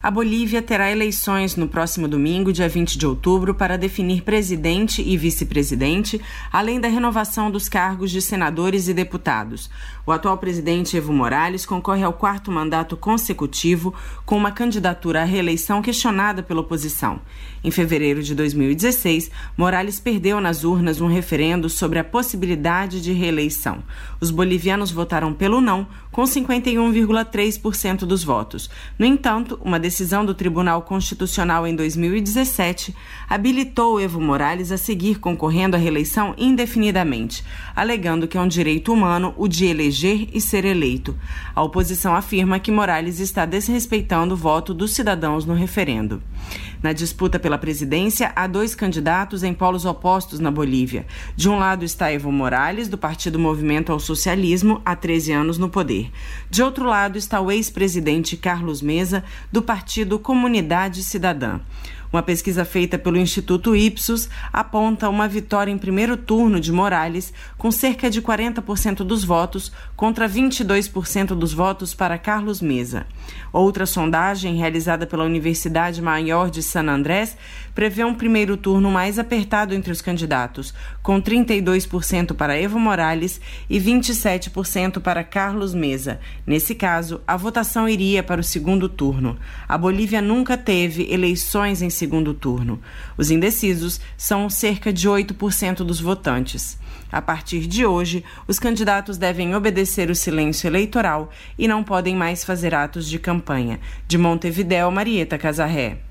A Bolívia terá eleições no próximo domingo, dia 20 de outubro, para definir presidente e vice-presidente, além da renovação dos cargos de senadores e deputados. O atual presidente Evo Morales concorre ao 4º mandato consecutivo, com uma candidatura à reeleição questionada pela oposição. Em fevereiro de 2016, Morales perdeu nas urnas um referendo sobre a possibilidade de reeleição. Os bolivianos votaram pelo não, com 51,3% dos votos. No entanto, uma decisão do Tribunal Constitucional em 2017 habilitou Evo Morales a seguir concorrendo à reeleição indefinidamente, alegando que é um direito humano o de eleger e ser eleito. A oposição afirma que Morales está desrespeitando o voto dos cidadãos no referendo. Na disputa pela presidência, há 2 candidatos em polos opostos na Bolívia. De um lado está Evo Morales, do Partido Movimento ao Socialismo, há 13 anos no poder. De outro lado está o ex-presidente Carlos Mesa, do Partido Comunidade Cidadã. Uma pesquisa feita pelo Instituto Ipsos aponta uma vitória em primeiro turno de Morales, com cerca de 40% dos votos contra 22% dos votos para Carlos Mesa. Outra sondagem, realizada pela Universidade Maior de San Andrés, prevê um primeiro turno mais apertado entre os candidatos, com 32% para Evo Morales e 27% para Carlos Mesa. Nesse caso, a votação iria para o segundo turno. A Bolívia nunca teve eleições em segundo turno. Os indecisos são cerca de 8% dos votantes. A partir de hoje, os candidatos devem obedecer o silêncio eleitoral e não podem mais fazer atos de campanha. De Montevidéu, Marieta Casarré.